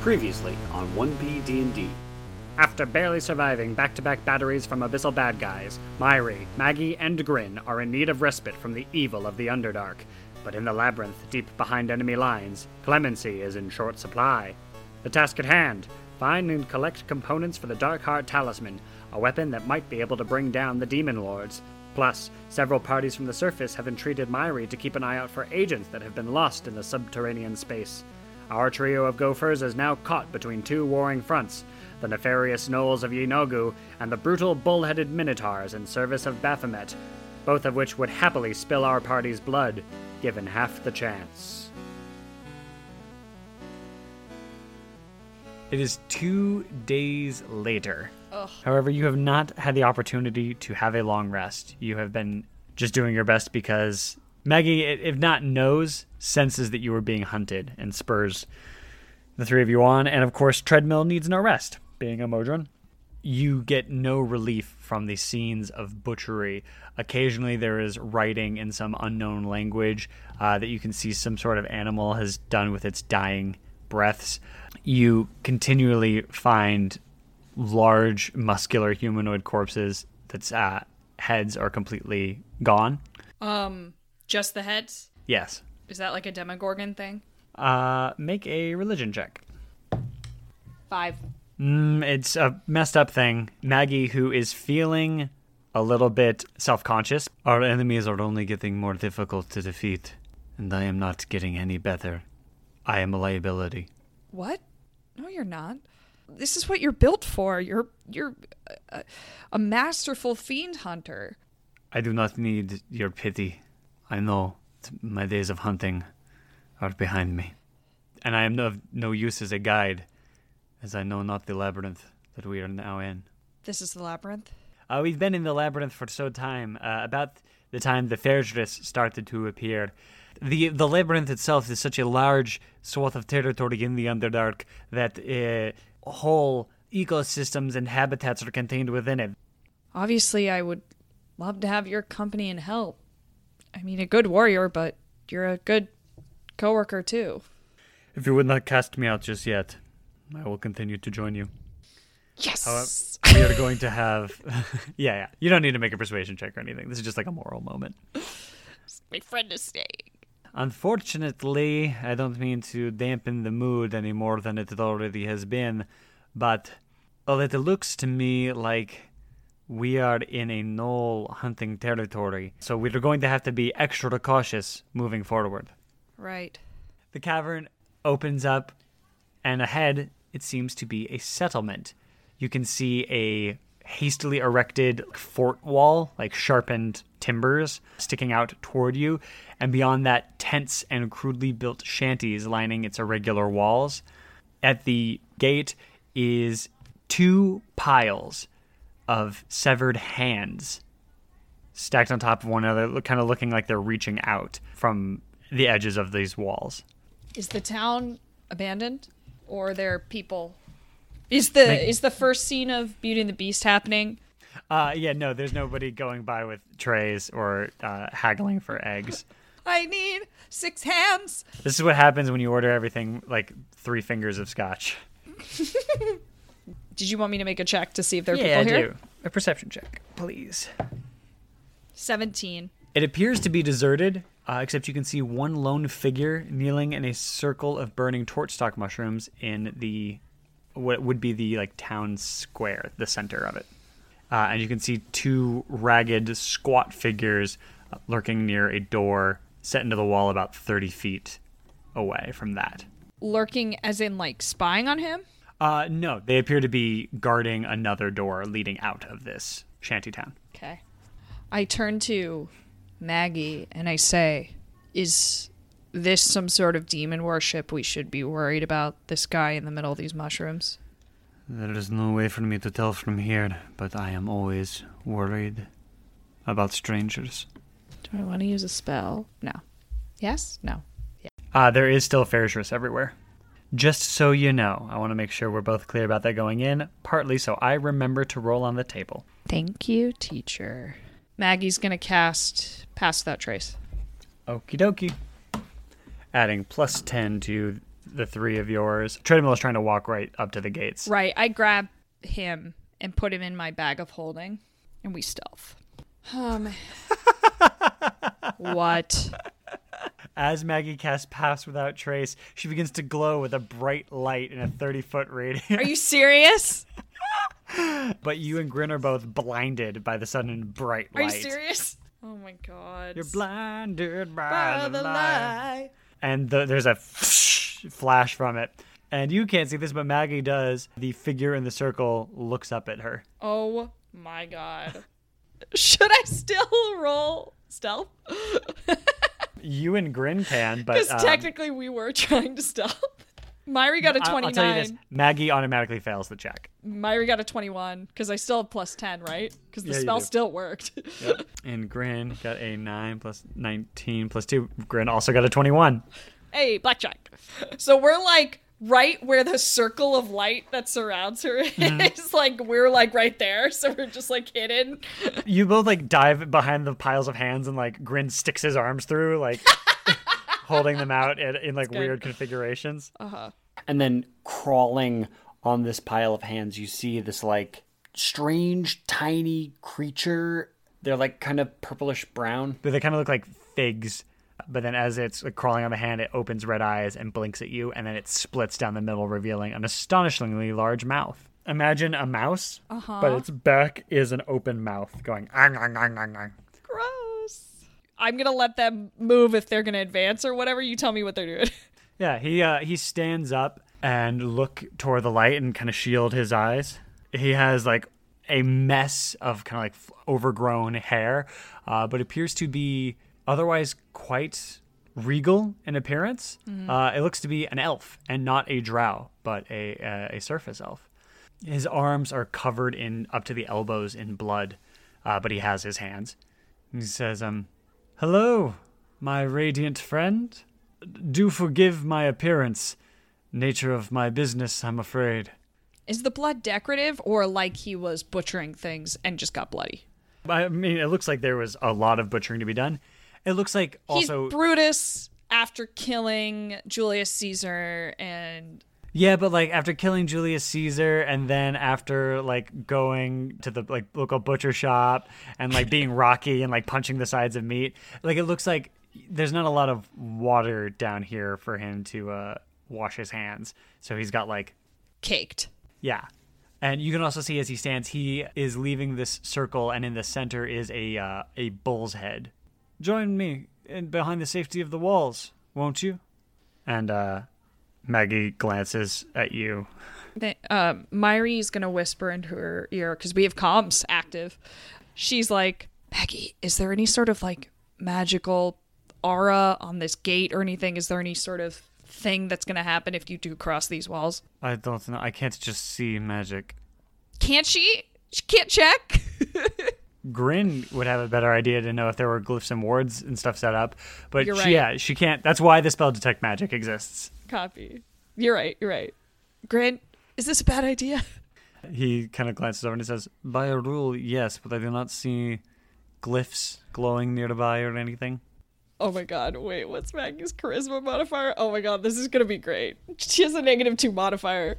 Previously on 1P D&D. After barely surviving back-to-back batteries from abyssal bad guys, Myri, Maggie, and Grin are in need of respite from the evil of the Underdark. But in the labyrinth, deep behind enemy lines, clemency is in short supply. The task at hand: find and collect components for the Darkheart Talisman, a weapon that might be able to bring down the Demon Lords. Plus, several parties from the surface have entreated Myri to keep an eye out for agents that have been lost in the subterranean space. Our trio of gophers is now caught between two warring fronts, the nefarious gnolls of Yenogu and the brutal bull-headed minotaurs in service of Baphomet, both of which would happily spill our party's blood, given half the chance. It is 2 days later. Ugh. However, you have not had the opportunity to have a long rest. You have been just doing your best because Maggie, if not knows, senses that you are being hunted and spurs the three of you on. And of course, Treadmill needs no rest, being a Modron. You get no relief from the scenes of butchery. Occasionally there is writing in some unknown language that you can see some sort of animal has done with its dying breaths. You continually find large, muscular humanoid corpses that's heads are completely gone. Just the heads? Yes. Is that like a Demogorgon thing? Make a religion check. 5. It's a messed up thing. Maggie, who is feeling a little bit self-conscious. Our enemies are only getting more difficult to defeat, and I am not getting any better. I am a liability. What? No, you're not. This is what you're built for. You're a masterful fiend hunter. I do not need your pity. I know my days of hunting are behind me. And I am of no use as a guide, as I know not the labyrinth that we are now in. This is the labyrinth? We've been in the labyrinth for some time. About the time the Fairdris started to appear. The labyrinth itself is such a large swath of territory in the Underdark that whole ecosystems and habitats are contained within it. Obviously, I would love to have your company and help. I mean, a good warrior, but you're a good coworker too. If you would not cast me out just yet, I will continue to join you. Yes! We are going to have... yeah. You don't need to make a persuasion check or anything. This is just like a moral moment. My friend is staying. Unfortunately, I don't mean to dampen the mood any more than it already has been, but it looks to me like we are in a gnoll hunting territory, so we're going to have to be extra cautious moving forward. Right. The cavern opens up, and ahead, it seems to be a settlement. You can see a hastily erected fort wall, like sharpened timbers, sticking out toward you, and beyond that, tents and crudely built shanties lining its irregular walls. At the gate is 2 piles of severed hands stacked on top of one another, kind of looking like they're reaching out from the edges of these walls. Is the town abandoned, or are there people? Is the first scene of Beauty and the Beast happening? No, there's nobody going by with trays or haggling for eggs. I need 6 hands. This is what happens when you order everything like 3 fingers of scotch. Did you want me to make a check to see if there are people Yeah, here? I do. A perception check, please. 17. It appears to be deserted, except you can see one lone figure kneeling in a circle of burning torchstalk mushrooms in the what would be the town square, the center of it. And you can see 2 ragged, squat figures lurking near a door set into the wall about 30 feet away from that. Lurking as in spying on him? No, they appear to be guarding another door leading out of this shantytown. Okay. I turn to Maggie and I say, is this some sort of demon worship we should be worried about, this guy in the middle of these mushrooms? There is no way for me to tell from here, but I am always worried about strangers. Do I want to use a spell? No. Yes? No. There is still Fairdris everywhere. Just so you know, I want to make sure we're both clear about that going in, partly so I remember to roll on the table. Thank you, teacher. Maggie's going to cast Pass Without Trace. Okie dokie. Adding +10 to the three of yours. Treadmill is trying to walk right up to the gates. Right. I grab him and put him in my bag of holding, and we stealth. What? As Maggie casts Pass Without Trace, she begins to glow with a bright light in a 30-foot radius. Are you serious? But you and Grin are both blinded by the sudden bright light. Are you serious? Oh my god. You're blinded By by the the light. light. And there's a flash from it. And you can't see this, but Maggie does. The figure in the circle looks up at her. Oh my god. Should I still roll stealth? You and Grin can, but... Because technically we were trying to stealth. Myri got a 29. I'll tell you this. Maggie automatically fails the check. Myri got a 21, because I still have plus 10, right? Because the Yeah, you spell do. still worked. Yep. And Grin got a 9 plus 19 plus 2. Grin also got a 21. Hey, blackjack. So we're like right where the circle of light that surrounds her is. Like we're like right there. So we're just like hidden. You both like dive behind the piles of hands and like Grin sticks his arms through, like holding them out in like good. weird configurations. And then crawling on this pile of hands, you see this like strange tiny creature. They're like kind of purplish brown. But they kind of look like figs. But then as it's like crawling on the hand, it opens red eyes and blinks at you, and then it splits down the middle, revealing an astonishingly large mouth. Imagine a mouse, but its back is an open mouth going ang, ang, ang, ang, ang. Gross. I'm going to let them move if they're going to advance or whatever. You tell me what they're doing. Yeah, he stands up and look toward the light and kind of shield his eyes. He has like a mess of kind of like overgrown hair, but appears to be otherwise quite regal in appearance. It looks to be an elf and not a drow, but a surface elf. His arms are covered in up to the elbows in blood, but he has his hands. He says, "Hello, my radiant friend. Do forgive my appearance. Nature of my business, I'm afraid." Is the blood decorative or like he was butchering things and just got bloody? I mean, it looks like there was a lot of butchering to be done. It looks like also... He's Brutus after killing Julius Caesar and... Yeah, but like after killing Julius Caesar and then after like going to the like local butcher shop and like being Rocky and like punching the sides of meat, like it looks like there's not a lot of water down here for him to wash his hands. So he's got like... Caked. Yeah. And you can also see as he stands, he is leaving this circle, and in the center is a bull's head. "Join me behind the safety of the walls, won't you?" And Maggie glances at you. Myri's going to whisper into her ear, because we have comms active. She's like, "Maggie, is there any sort of like magical aura on this gate or anything? Is there any sort of thing that's going to happen if you do cross these walls?" I don't know. I can't just see magic. Can't she? She can't check? Grin would have a better idea to know if there were glyphs and wards and stuff set up. But You're she, right. she can't. That's why the spell Detect Magic exists. Copy. You're right. Grant, is this a bad idea? He kind of glances over and he says, "By a rule, yes, but I do not see glyphs glowing nearby or anything." Oh my god, wait, what's Maggie's charisma modifier? Oh my god, this is gonna be great. She has a -2 modifier.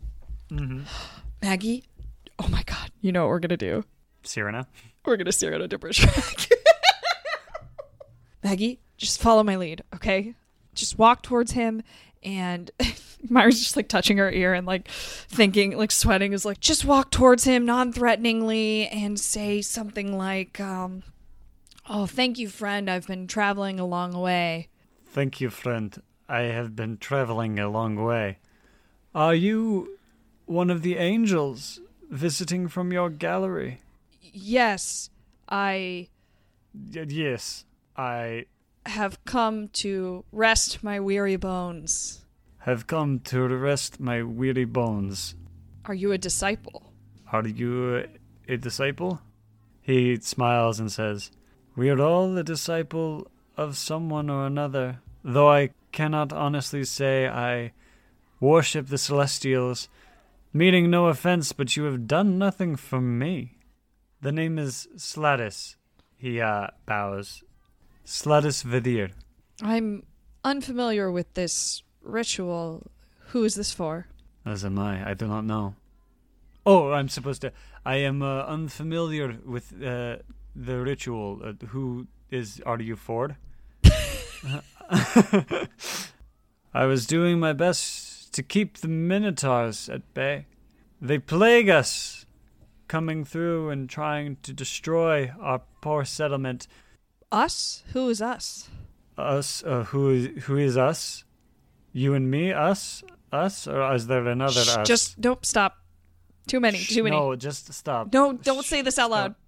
Maggie, oh my god, you know what we're gonna do? Cyrano? We're gonna steer on a different track. Maggie, just follow my lead, okay? Just walk towards him, and Myra's just like touching her ear and like thinking, like sweating, is like, just walk towards him non-threateningly and say something like, "Oh, thank you, friend. I've been traveling a long way." "Thank you, friend. I have been traveling a long way. Are you one of the angels visiting from your gallery?" Yes, I Yes, I have come to rest my weary bones. have come to rest my weary bones. Are you a disciple? Are you a disciple? He smiles and says, "We are all a disciple of someone or another, though I cannot honestly say I worship the Celestials, meaning no offense, but you have done nothing for me. The name is Sladis." He bows. "Sladis Vidir." I'm unfamiliar with this ritual. Who is this for? As am I. I do not know. Oh, I'm supposed to. I am unfamiliar with the ritual. Are you Ford? I was doing my best to keep the Minotaurs at bay. They plague us, coming through and trying to destroy our poor settlement. Us? Who is us? Us? Who is us? You and me? Us? Us? Or is there another us? Just don't stop. Too many. No, just stop. No, don't say this out loud.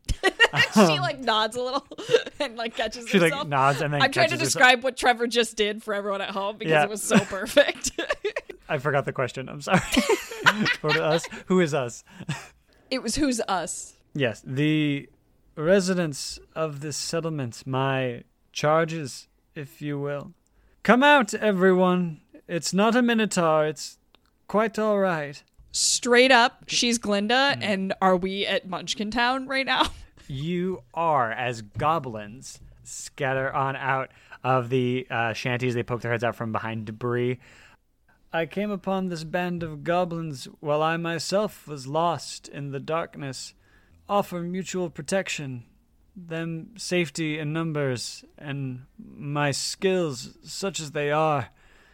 She like nods a little and like catches She herself. like nods and then I'm trying to catches herself. describe what Trevor just did for everyone at home because Yeah. it was so perfect. I forgot the question. I'm sorry. For us? Who is us? It was who's us. Yes, the residents of this settlement, my charges, if you will. Come out, everyone. It's not a minotaur. It's quite all right. Straight up, she's Glinda, and are we at Munchkin Town right now? You are, as goblins scatter on out of the shanties. They poke their heads out from behind debris. I came upon this band of goblins while I myself was lost in the darkness. Offer mutual protection, them safety in numbers, and my skills, such as they are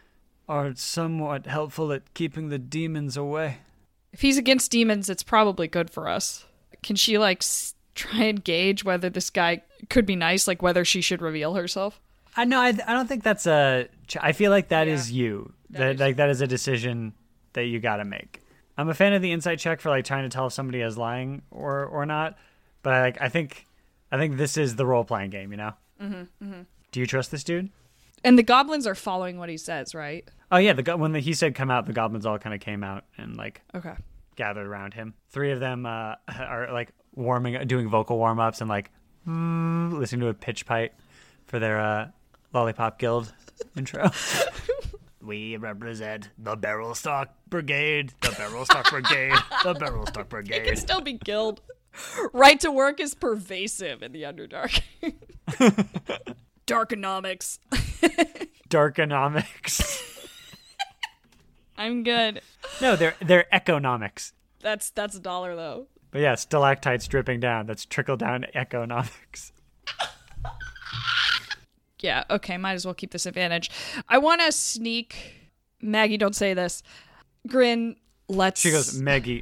somewhat helpful at keeping the demons away. If he's against demons, it's probably good for us. Can she like try and gauge whether this guy could be nice, like whether she should reveal herself? I don't think that's I feel like that is you. That is a decision that you got to make. I'm a fan of the insight check for like trying to tell if somebody is lying or not, but I think this is the role playing game, you know. Mm-hmm. Do you trust this dude? And the goblins are following what he says, right? Oh yeah, when he said come out, the goblins all kind of came out and like Okay. gathered around him. 3 of them are like doing vocal warm ups and like listening to a pitch pipe for their Lollipop Guild intro. We represent the Barrel Stock Brigade, the Barrel Stock Brigade, the Barrel Stock It Brigade. can still be guild. Right to work is pervasive in the Underdark. Darkonomics. Darkonomics. I'm good. No, they're economics. That's $1 though. But yeah, stalactites dripping down. That's trickle down economics. Yeah, okay, might as well keep this advantage. I want to sneak... Maggie, don't say this. Grin, let's... She goes, Maggie.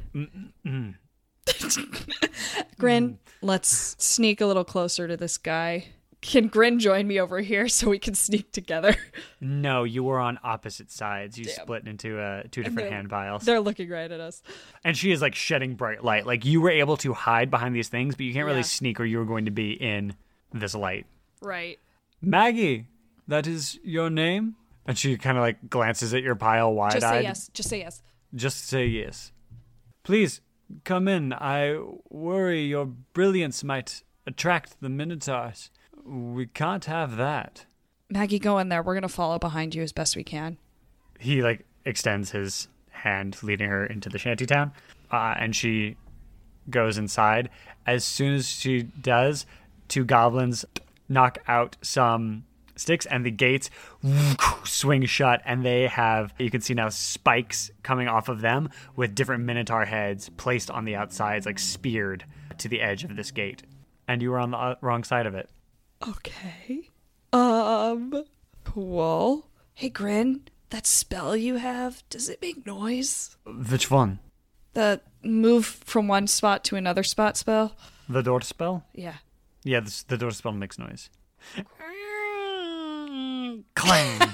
Grin, let's sneak a little closer to this guy. Can Grin join me over here so we can sneak together? No, you were on opposite sides. You Damn. split into 2 different hand piles. They're looking right at us. And she is like shedding bright light. Like you were able to hide behind these things, but you can't really Yeah. sneak or you were going to be in this light. Right. Maggie, that is your name? And she kind of like glances at your pile wide-eyed. Just say yes. Just say yes. Just say yes. Please, come in. I worry your brilliance might attract the Minotaurs. We can't have that. Maggie, go in there. We're going to follow behind you as best we can. He like extends his hand, leading her into the shantytown, and she goes inside. As soon as she does, 2 goblins knock out some sticks and the gates swing shut, and they have, you can see now, spikes coming off of them with different minotaur heads placed on the outsides, like speared to the edge of this gate. And you were on the wrong side of it. Okay. Cool. Hey, Grin, that spell you have, does it make noise? Which one? The move from one spot to another spot spell? The door spell? Yeah. Yeah, the door spell makes noise. Clang!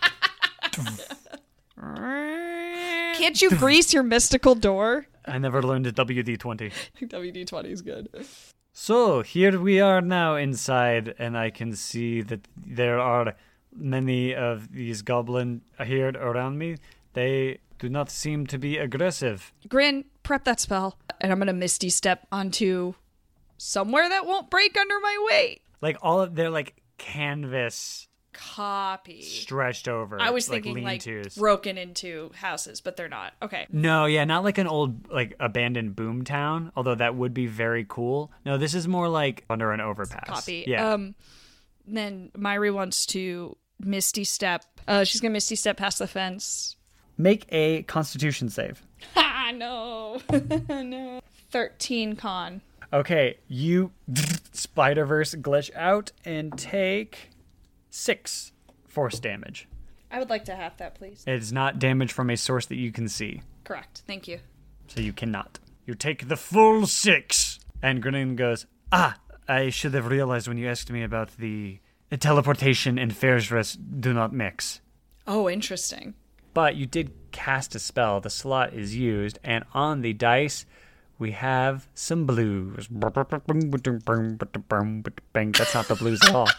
Can't you grease your mystical door? I never learned WD-20. WD-20 is good. So, here we are now inside, and I can see that there are many of these goblins here around me. They do not seem to be aggressive. Grin, prep that spell. And I'm going to Misty Step onto somewhere that won't break under my weight. Like, all of their, like, canvas Copy. stretched over. I was thinking lean-tos. broken into houses, but they're not. Okay. No, yeah, not like an old, like, abandoned boom town, although that would be very cool. No, this is more like under an overpass. Copy. Yeah. Then Myri wants to Misty Step. She's gonna Misty Step past the fence. Make a Constitution save. Ha! No. No. 13 con. Okay, you Spider-Verse glitch out and take 6 force damage. I would like to have that, please. It is not damage from a source that you can see, Correct. Thank you. so you cannot. You take the full 6. And Grenin goes, I should have realized when you asked me about the teleportation and Fair's Rest do not mix. Oh, interesting. But you did cast a spell. The slot is used, and on the dice, we have some blues. That's not the blues at all.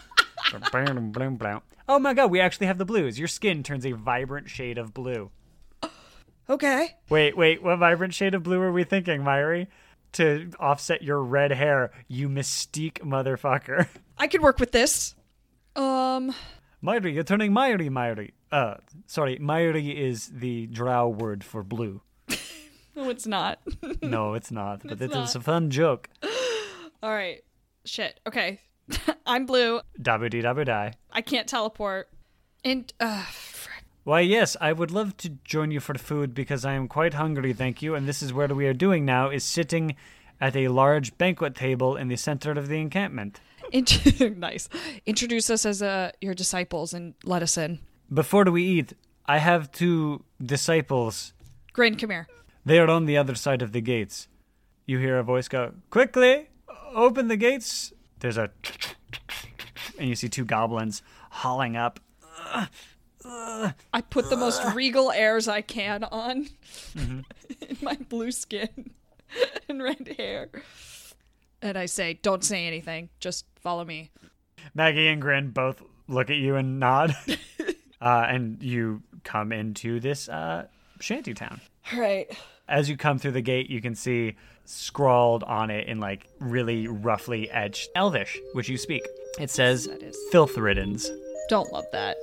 Oh my god, we actually have the blues. Your skin turns a vibrant shade of blue. Okay. Wait, what vibrant shade of blue are we thinking, Myri? To offset your red hair, you mystique motherfucker. I could work with this. Myri, you're turning Myri. Sorry, Myri is the drow word for blue. No, it's not. No, it's not, but It's it's not. a fun joke. All right. Shit. Okay. I'm blue. Dabba-dee-dabba-die. I can't teleport. And, frick. Why, yes, I would love to join you for food because I am quite hungry, thank you. And this is what we are doing now, is sitting at a large banquet table in the center of the encampment. Nice. Introduce us as your disciples and let us in. Before we eat, I have 2 disciples. Grin, come here. They are on the other side of the gates. You hear a voice go, "Quickly, open the gates." There's a... And you see 2 goblins hauling up. I put the most regal airs I can on in my blue skin and red hair. And I say, don't say anything. Just follow me. Maggie and Grin both look at you and nod. And you come into this shanty town. All right. As you come through the gate, you can see scrawled on it in like really roughly etched Elvish, which you speak. It says, That is. "Filth riddens." Don't love that.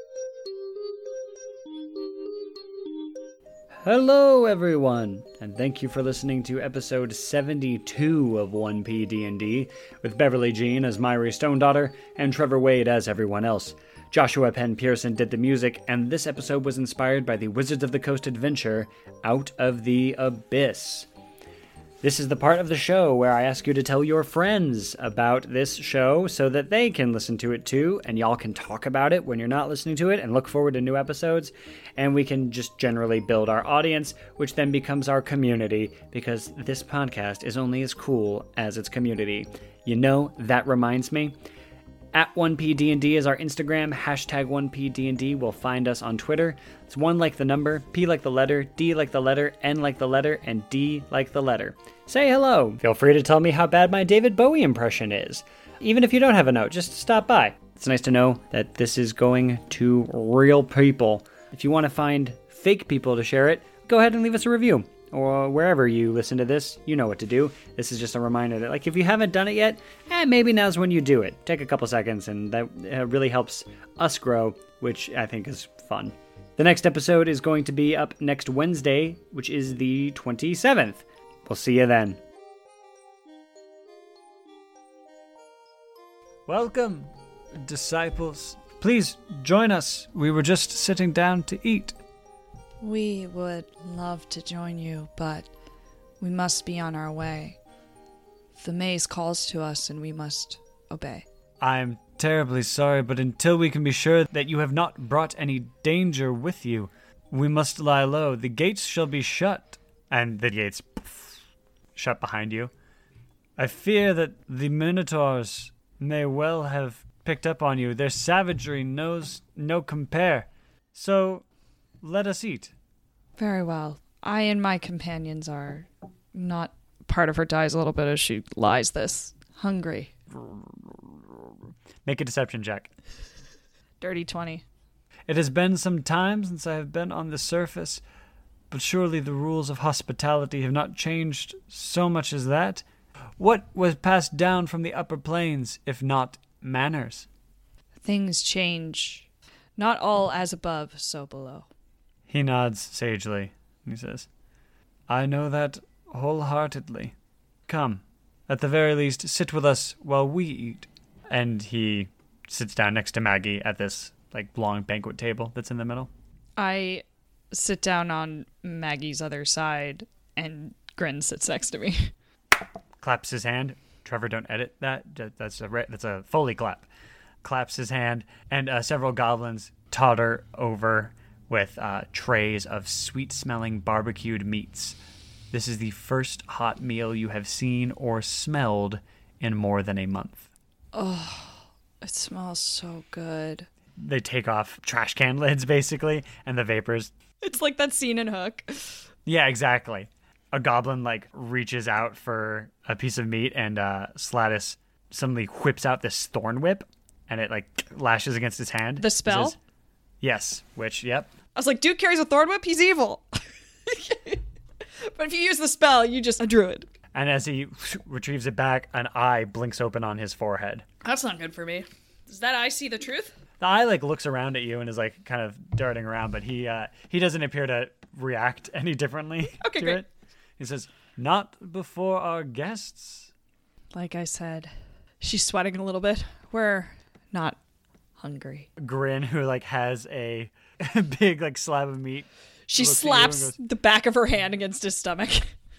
Hello, everyone, and thank you for listening to episode 72 of 1P D&D, with Beverly Jean as Myri Stonedaughter and Trevor Wade as everyone else. Joshua Penn Pearson did the music, and this episode was inspired by the Wizards of the Coast adventure, Out of the Abyss. This is the part of the show where I ask you to tell your friends about this show so that they can listen to it too, and y'all can talk about it when you're not listening to it and look forward to new episodes, and we can just generally build our audience, which then becomes our community, because this podcast is only as cool as its community. You know, that reminds me. At 1PDND is our Instagram, hashtag 1PDND will find us on Twitter. It's 1 like the number, P like the letter, D like the letter, N like the letter, and D like the letter. Say hello. Feel free to tell me how bad my David Bowie impression is. Even if you don't have a note, just stop by. It's nice to know that this is going to real people. If you want to find fake people to share it, go ahead and leave us a review. Or wherever you listen to this, you know what to do. This is just a reminder that, like, if you haven't done it yet, maybe now's when you do it. Take a couple seconds, and that really helps us grow, which I think is fun. The next episode is going to be up next Wednesday, which is the 27th. We'll see you then. Welcome, disciples. Please join us. We were just sitting down to eat. We would love to join you, but we must be on our way. The maze calls to us, and we must obey. I'm terribly sorry, but until we can be sure that you have not brought any danger with you, we must lie low. The gates shall be shut. And the gates shut behind you. I fear that the Minotaurs may well have picked up on you. Their savagery knows no compare. So, let us eat. Very well. I and my companions are not... Part of her dies a little bit as she lies this. Hungry. Make a deception check. Dirty 20. It has been some time since I have been on the surface, but surely the rules of hospitality have not changed so much as that. What was passed down from the upper planes, if not manners? Things change. Not all as above, so below. He nods sagely, and he says, I know that wholeheartedly. Come, at the very least, sit with us while we eat. And he sits down next to Maggie at this like long banquet table that's in the middle. I sit down on Maggie's other side, and Grin sits next to me. Claps his hand. Trevor, don't edit that. That's a Foley clap. Claps his hand, and several goblins totter over with trays of sweet-smelling barbecued meats. This is the first hot meal you have seen or smelled in more than a month. Oh, it smells so good. They take off trash can lids, basically, and the vapors. It's like that scene in Hook. Yeah, exactly. A goblin, like, reaches out for a piece of meat, and Slatus suddenly whips out this thorn whip, and it, like, lashes against his hand. The spell? Says, yes, which, yep. I was like, dude carries a thorn whip? He's evil. But if you use the spell, you just a druid. And as he retrieves it back, an eye blinks open on his forehead. That's not good for me. Does that eye see the truth? The eye, like, looks around at you and is, like, kind of darting around, but he doesn't appear to react any differently Okay, to great. it. He says, "Not before our guests." Like I said, she's sweating a little bit. We're not hungry. Grin, who, like, has a big, like, slab of meat. She looks at you and slaps goes, the back of her hand against his stomach.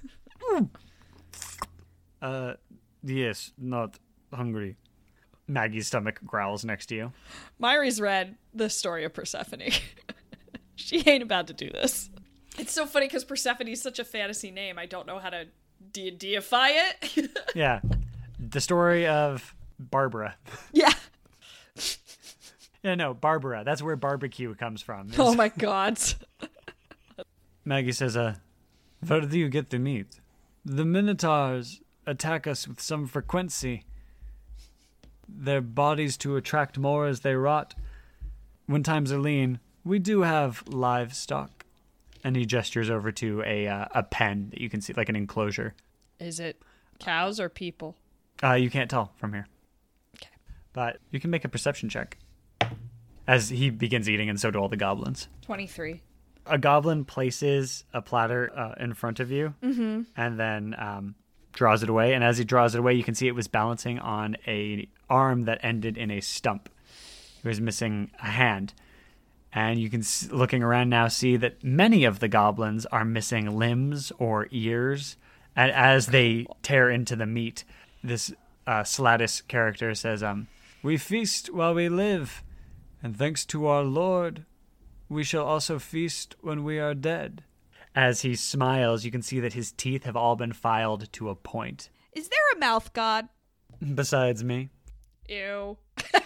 Yes, not hungry. Maggie's stomach growls next to you. Myri's read the story of Persephone. She ain't about to do this. It's so funny because Persephone is such a fantasy name. I don't know how to deify it. Yeah. The story of Barbara. Yeah. Yeah, no, Barbara. That's where barbecue comes from. Oh my god. Maggie says, where do you get the meat? The Minotaurs attack us with some frequency. Their bodies to attract more as they rot. When times are lean, we do have livestock. And he gestures over to a pen that you can see, like an enclosure. Is it cows or people? You can't tell from here. Okay. But you can make a perception check. As he begins eating, and so do all the goblins. 23. A goblin places a platter in front of you, and then draws it away. And as he draws it away, you can see it was balancing on a arm that ended in a stump. It was missing a hand. And you can, looking around now, see that many of the goblins are missing limbs or ears. And as they tear into the meat, this Slatus character says, "We feast while we live, and thanks to our Lord, we shall also feast when we are dead." As he smiles, you can see that his teeth have all been filed to a point. Is there a mouth god? Besides me. Ew.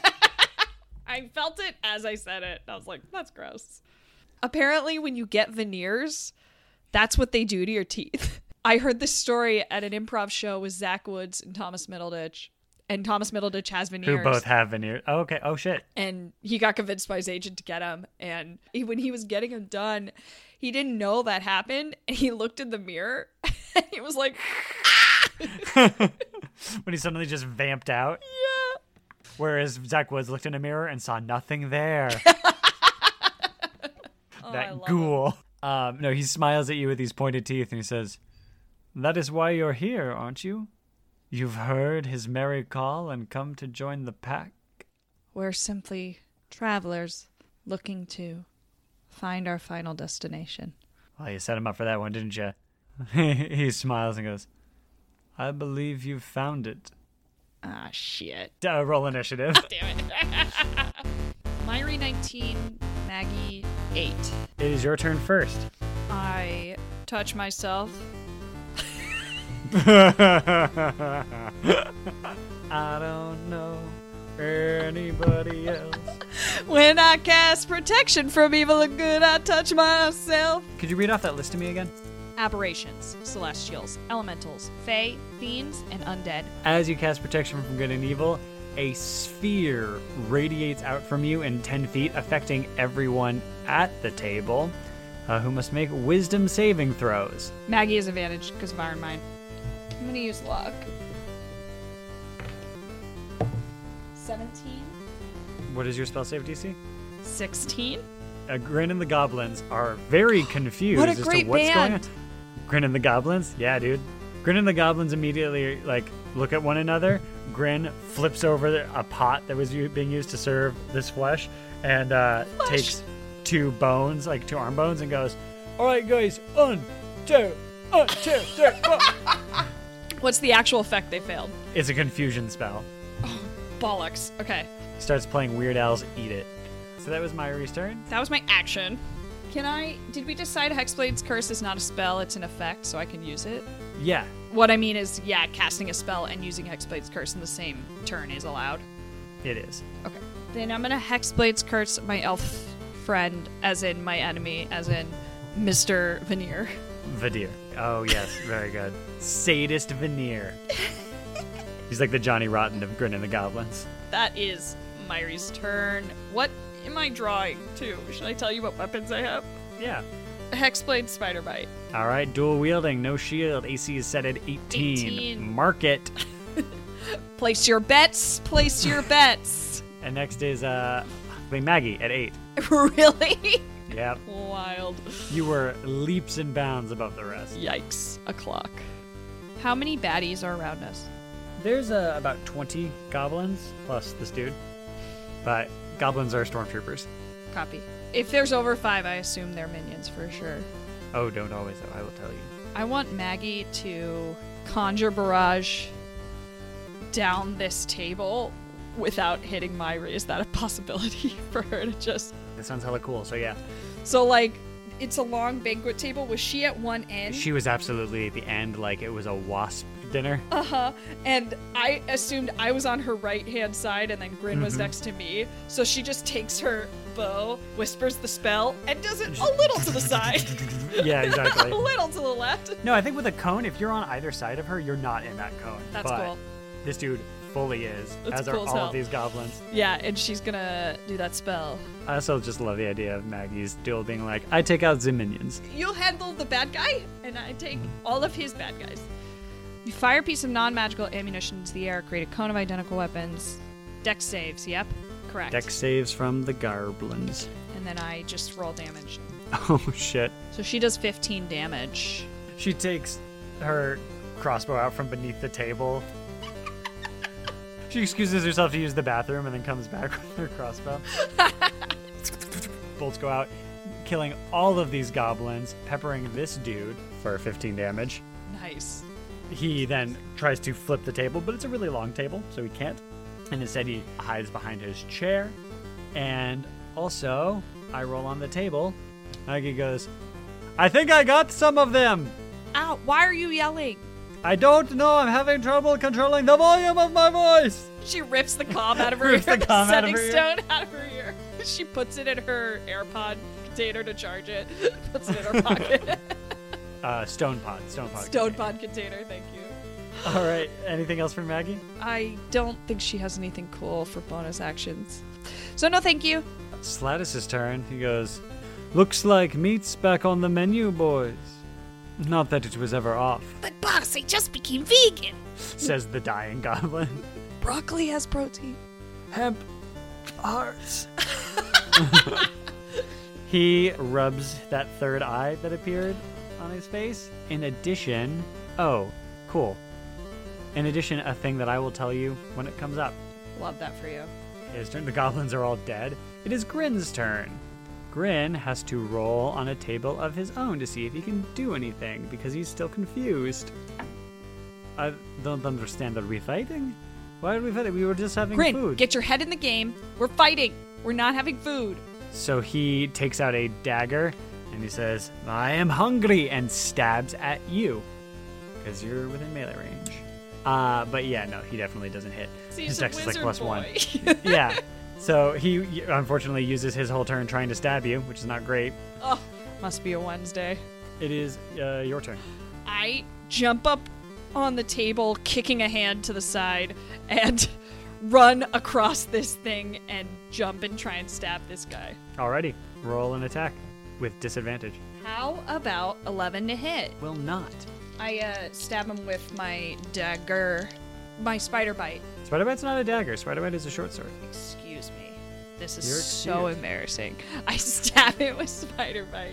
I felt it as I said it. I was like, that's gross. Apparently, when you get veneers, that's what they do to your teeth. I heard this story at an improv show with Zach Woods and Thomas Middleditch. And Thomas Middleditch has veneers. Who both have veneers. Oh, okay. Oh, shit. And he got convinced by his agent to get them. And when he was getting them done, he didn't know that happened. And he looked in the mirror and he was like, When he suddenly just vamped out. yeah. Whereas Zach Woods looked in a mirror and saw nothing there. I That love ghoul. No, he smiles at you with these pointed teeth and he says, "That is why you're here, aren't you? You've heard his merry call and come to join the pack." We're simply travelers looking to find our final destination. Well, you set him up for that one, didn't you? He smiles and goes, "I believe you've found it." Ah, shit. Roll initiative. Damn it. Myri 19, Maggie 8. It is your turn first. I touch myself. I don't know anybody else. When I cast protection from evil and good, I touch myself. Could you read off that list to me again? Aberrations, celestials, elementals, fae, fiends, and undead. As you cast protection from good and evil, a sphere radiates out from you in 10 feet, affecting everyone at the table, who must make wisdom saving throws. Maggie has advantage because of Iron Mind. I'm going to use luck. 17. What is your spell save DC? 16. Grin and the Goblins are very confused What a as great to what's going on. band. Grin and the Goblins? Yeah, dude. Grin and the Goblins immediately, like, look at one another, Grin flips over a pot that was being used to serve this flesh and takes 2 bones, like 2 arm bones, and goes, "All right, guys, 1, 2, 3, 4." What's the actual effect they failed? It's a confusion spell. Bollocks. Okay. Starts playing Weird Al's Eat It. So that was Myri's turn. That was my action. Did we decide Hexblade's Curse is not a spell, it's an effect, so I can use it? Yeah. What I mean is, yeah, casting a spell and using Hexblade's Curse in the same turn is allowed. It is. Okay. Then I'm gonna Hexblade's Curse my elf friend, as in my enemy, as in Mr. Veneer. Veneer. Oh, yes. Very good. Sadist Veneer. He's like the Johnny Rotten of Grin and the Goblins. That is Myri's turn. What am I drawing, too? Should I tell you what weapons I have? Yeah. Hexblade, Spider Bite. All right. Dual wielding. No shield. AC is set at 18. Mark it. Place your bets. Place your bets. And next is Maggie at 8. Really? Yep. Wild. You were leaps and bounds above the rest. Yikes. A clock. How many baddies are around us? There's about 20 goblins plus this dude. But goblins are stormtroopers. Copy. If there's over 5, I assume they're minions for sure. Oh, don't always, though. I will tell you. I want Maggie to conjure barrage down this table without hitting Myri. Is that a possibility for her to just... That sounds hella cool, so yeah. So, like, it's a long banquet table. Was she at one end? She was absolutely at the end, like it was a wasp dinner. Uh-huh. And I assumed I was on her right-hand side and then Grin was next to me. So she just takes her bow, whispers the spell, and does it a little to the side. Yeah, exactly. A little to the left. No, I think with a cone, if you're on either side of her, you're not in that cone. That's but cool. This dude fully is, That's as cool are as all hell. of these goblins. Yeah, and she's gonna do that spell. I also just love the idea of Maggie's duel being like, I take out the minions. You'll handle the bad guy, and I take all of his bad guys. You fire a piece of non-magical ammunition into the air, create a cone of identical weapons. Dex saves, yep. Correct. Dex saves from the goblins. And then I just roll damage. Oh, shit. So she does 15 damage. She takes her crossbow out from beneath the table. She excuses herself to use the bathroom and then comes back with her crossbow. Bolts go out, killing all of these goblins, peppering this dude for 15 damage. Nice. He then tries to flip the table, but it's a really long table, so he can't. And instead he hides behind his chair. And also, I roll on the table. Maggie goes, I think I got some of them. Ow, why are you yelling? I don't know. I'm having trouble controlling the volume of my voice. She rips the comm out of her ear, Rips the comm out of sending her ear. stone out of her ear. She puts it in her AirPod container to charge it, puts it in her pocket. Stone pod. Stone pod container, thank you. All right. Anything else for Maggie? I don't think she has anything cool for bonus actions. So no thank you. Slatus' turn. He goes, looks like meat's back on the menu, boys. Not that it was ever off, But boss, I just became vegan. says the dying goblin. Broccoli has protein. Hemp hearts. He rubs that third eye that appeared on his face. In addition, oh, cool. In addition, a thing that I will tell you when it comes up. Love that for you. His turn. The goblins are all dead. It is Grin's turn. Grin has to roll on a table of his own to see if he can do anything because he's still confused. I don't understand. Are we fighting? Why are we fighting? We were just having Grin, food. get your head in the game. We're fighting. We're not having food. So he takes out a dagger and he says, I am hungry, and stabs at you because you're within melee range. But yeah, no, he definitely doesn't hit. See, His he's a dex is like wizard +1. boy. Yeah. So he unfortunately uses his whole turn trying to stab you, which is not great. Oh, must be a Wednesday. It is your turn. I jump up on the table, kicking a hand to the side, and run across this thing and jump and try and stab this guy. Alrighty. Roll an attack with disadvantage. How about 11 to hit? Will not. I stab him with my dagger, my spider bite. Spider Bite's not a dagger. Spider Bite is a short sword. Excuse me. This is You're so excused. embarrassing. I stab it with spider bite.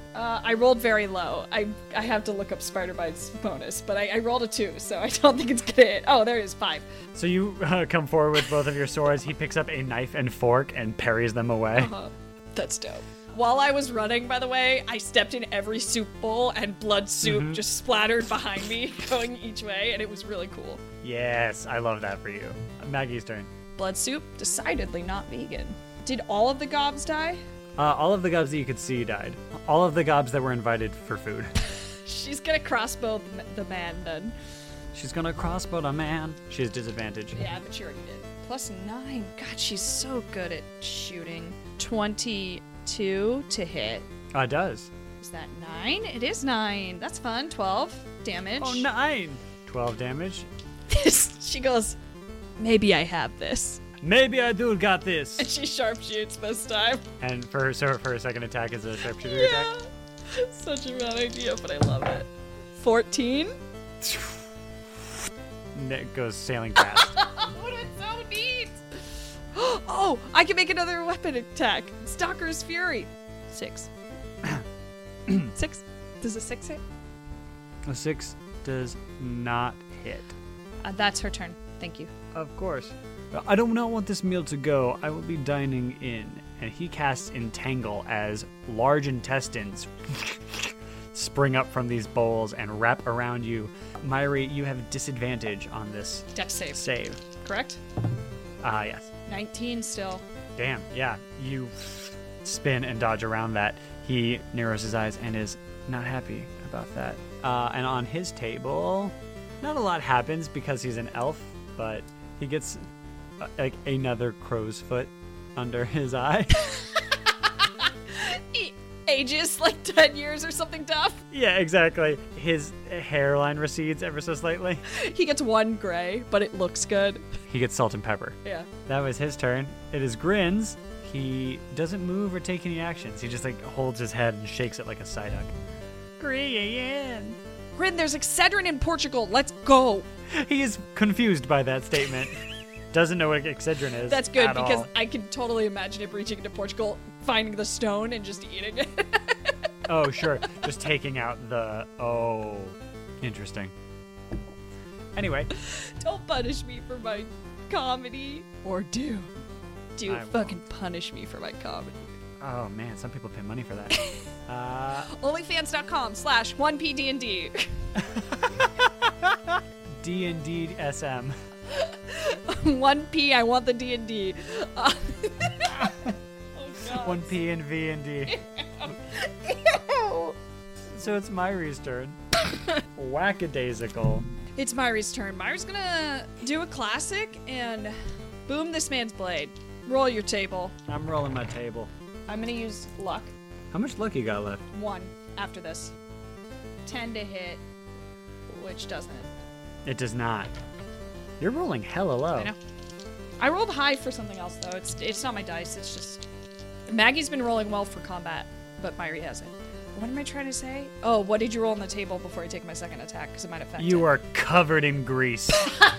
I rolled very low. I have to look up Spider-Bite's bonus, but I rolled a 2, so I don't think it's gonna hit. Oh, there it is, 5. So you come forward with both of your swords. He picks up a knife and fork and parries them away. That's dope. While I was running, by the way, I stepped in every soup bowl and blood soup just splattered behind me, going each way, and it was really cool. Yes, I love that for you. Maggie's turn. Blood soup, decidedly not vegan. Did all of the gobs die? All of the gobs that you could see died. All of the gobs that were invited for food. She's gonna crossbow the man then. She's gonna crossbow a man. She has disadvantage. Yeah, but she already did. +9. God, she's so good at shooting. 22 to hit. It does. Is that 9? It is 9. That's fun. 12 damage. Oh, 9! 12 damage. She goes, maybe I have this. Maybe I do got this. And she sharpshoots this time. And for her second attack is a sharpshooter attack. Such a bad idea, but I love it. 14. It goes sailing past. Oh, that's so neat. Oh, I can make another weapon attack. Stalker's Fury. 6. 6. Does a 6 hit? A 6 does not hit. That's her turn. Thank you. Of course. I do not want this meal to go. I will be dining in. And he casts Entangle as large intestines spring up from these bowls and wrap around you. Myri, you have disadvantage on this Dex save. Correct? Yes. 19 still. Damn, yeah. You spin and dodge around that. He narrows his eyes and is not happy about that. And on his table, not a lot happens because he's an elf, but he gets like another crow's foot under his eye. He ages like 10 years or something tough. Yeah, exactly. His hairline recedes ever so slightly. He gets 1 gray, but it looks good. He gets salt and pepper. Yeah. That was his turn. It is Grin's. He doesn't move or take any actions. He just like holds his head and shakes it like a Psyduck. Grin. Grin, there's Excedrin in Portugal. Let's go. He is confused by that statement. Doesn't know what Excedrin is. That's good at because all. I can totally imagine him reaching into Portugal, finding the stone, and just eating it. Oh, sure. Just taking out the... Oh, interesting. Anyway. Don't punish me for my comedy. Or do. I fucking punish me for my comedy. Oh, man. Some people pay money for that. Onlyfans.com/1pdnd. D&D SM. 1p, I want the D&D. Oh, God. 1P and V and D. So it's Myri's turn. Wackadaisical. It's Myri's turn. Myri's gonna do a classic and boom this man's blade. Roll your table. I'm rolling my table. I'm gonna use luck. How much luck you got left? 1 after this. 10 to hit, which doesn't. It does not. You're rolling hella low. I know. I rolled high for something else though. It's not my dice. It's just Maggie's been rolling well for combat, but Myri hasn't. What am I trying to say? Oh, what did you roll on the table before I take my second attack? Because it might affect You it. are covered in grease.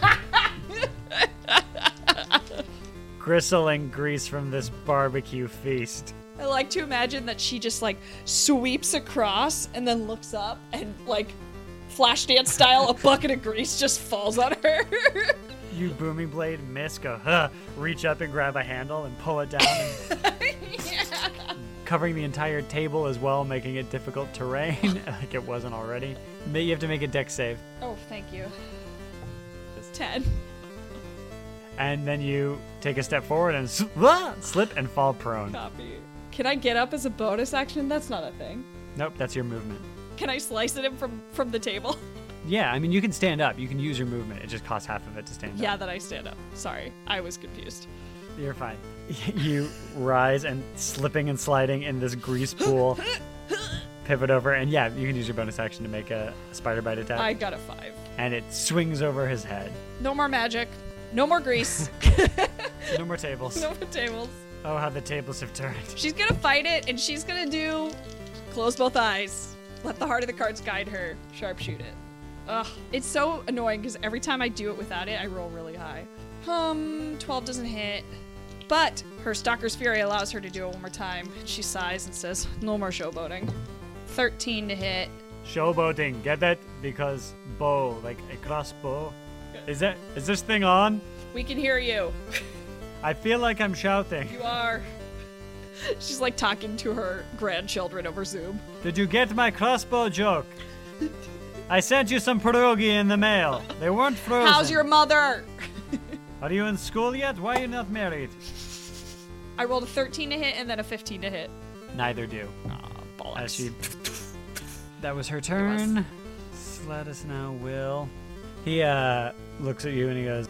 Gristling grease from this barbecue feast. I like to imagine that she just like sweeps across and then looks up and like Flashdance style, a bucket of grease just falls on her. You booming blade miss, go, huh, reach up and grab a handle and pull it down. And Yeah. covering the entire table as well, making it difficult terrain, like it wasn't already. You have to make a dex save. Oh, thank you. 10. And then you take a step forward and slip and fall prone. Copy. Can I get up as a bonus action? That's not a thing. Nope, that's your movement. Can I slice at him from the table? Yeah, I mean, you can stand up. You can use your movement. It just costs half of it to stand Yeah, up. that I stand up. Sorry, I was confused. You're fine. You rise and slipping and sliding in this grease pool. Pivot over, and yeah, you can use your bonus action to make a spider bite attack. I got a 5. And it swings over his head. No more magic. No more grease. No more tables. No more tables. Oh, how the tables have turned. She's gonna fight it, and she's gonna do close both eyes. Let the heart of the cards guide her. Sharpshoot it. Ugh, it's so annoying because every time I do it without it, I roll really high. 12 doesn't hit. But her Stalker's Fury allows her to do it one more time. She sighs and says, no more showboating. 13 to hit. Showboating, get that? Because bow, like a crossbow. Is this thing on? We can hear you. I feel like I'm shouting. You are. She's like talking to her grandchildren over Zoom. Did you get my crossbow joke? I sent you some pierogi in the mail. They weren't frozen. How's your mother? Are you in school yet? Why are you not married? I rolled a 13 to hit and then a 15 to hit. Neither do. Bollocks. As she... That was her turn. Let us now, Will. He looks at you and he goes,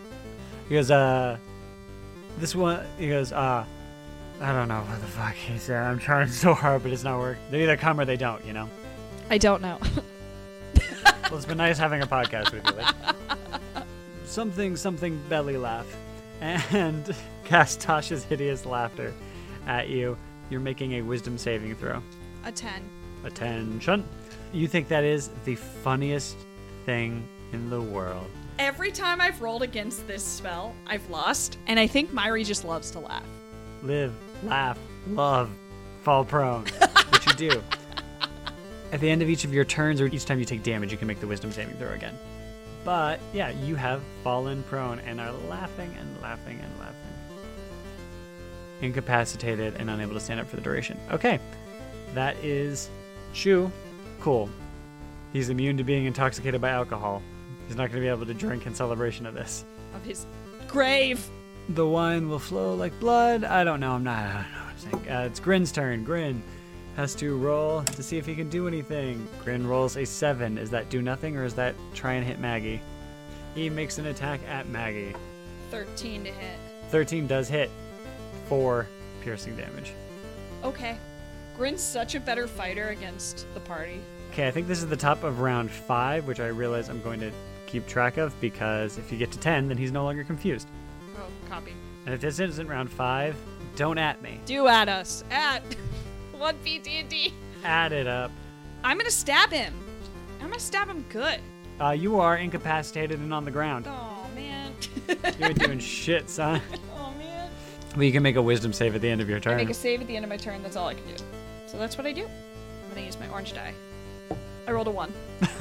this one, he goes, I don't know what the fuck he said. I'm trying so hard, but it's not working. They either come or they don't, you know? I don't know. Well, it's been nice having a podcast with you. Like, something belly laugh. And cast Tasha's hideous laughter at you. You're making a wisdom saving throw. A 10. Attention. You think that is the funniest thing in the world. Every time I've rolled against this spell, I've lost. And I think Myri just loves to laugh. Live, laugh, love, fall prone. Which you do. At the end of each of your turns, or each time you take damage, you can make the wisdom saving throw again. But, yeah, you have fallen prone and are laughing and laughing and laughing. Incapacitated and unable to stand up for the duration. Okay. That is Shu. Cool. He's immune to being intoxicated by alcohol. He's not going to be able to drink in celebration of this. Of his grave. The wine will flow like blood. I don't know. I don't know what I'm saying. It's Grin's turn. Grin has to roll to see if he can do anything. Grin rolls a 7. Is that do nothing or is that try and hit Maggie? He makes an attack at Maggie. 13 to hit. 13 does hit. 4 piercing damage. Okay. Grin's such a better fighter against the party. Okay, I think this is the top of round 5, which I realize I'm going to keep track of because if you get to 10, then he's no longer confused. Oh, copy. And if this isn't round 5, don't at me. Do at us. At 1PD&D. Add it up. I'm gonna stab him. I'm gonna stab him good. You are incapacitated and on the ground. Oh, man. You ain't doing shit, son. Oh, man. Well, you can make a wisdom save at the end of your I turn. make a save at the end of my turn. That's all I can do. So that's what I do. I'm gonna use my orange die. I rolled a 1.